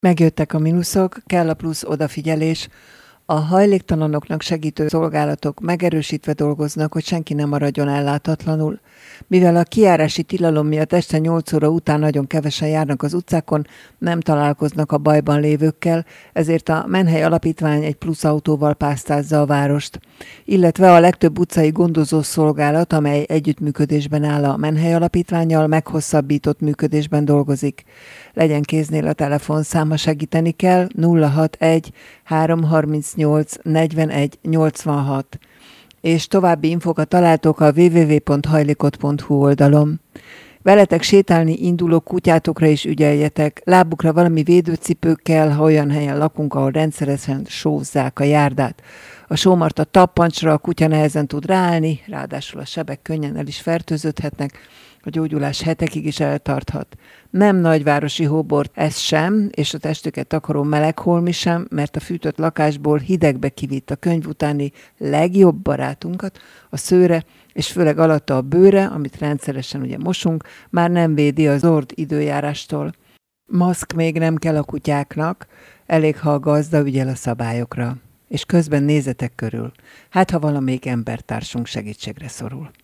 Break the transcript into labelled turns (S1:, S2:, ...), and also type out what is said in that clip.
S1: Megjöttek a mínuszok, kell a plusz odafigyelés. A hajléktalanoknak segítő szolgálatok megerősítve dolgoznak, hogy senki nem maradjon ellátatlanul. Mivel a kijárási tilalom miatt este 8 óra után nagyon kevesen járnak az utcákon, nem találkoznak a bajban lévőkkel, ezért a Menhely Alapítvány egy plusz autóval pásztázza a várost. Illetve a legtöbb utcai gondozó szolgálat, amely együttműködésben áll a Menhely Alapítvánnyal, meghosszabbított működésben dolgozik. Legyen kéznél a telefonszáma, segíteni kell, 061 338 41 86. És további infokat találtok a www.hajlikot.hu oldalon. Veletek sétálni induló kutyátokra is ügyeljetek, lábukra valami védőcipő kell, ha olyan helyen lakunk, ahol rendszeresen sózzák a járdát. A sómarta tappancsra a kutya nehezen tud ráállni, ráadásul a sebek könnyen el is fertőződhetnek, a gyógyulás hetekig is eltarthat. Nem nagyvárosi hóbort ez sem, és a testüket takaró melegholmi sem, mert a fűtött lakásból hidegbe kivitt a könyv utáni legjobb barátunkat, a szőre, és főleg alatta a bőre, amit rendszeresen ugye mosunk, már nem védi az zord időjárástól. Maszk még nem kell a kutyáknak, elég, ha a gazda ügyel a szabályokra. És közben nézetek körül. Hát, ha valamelyik embertársunk segítségre szorul.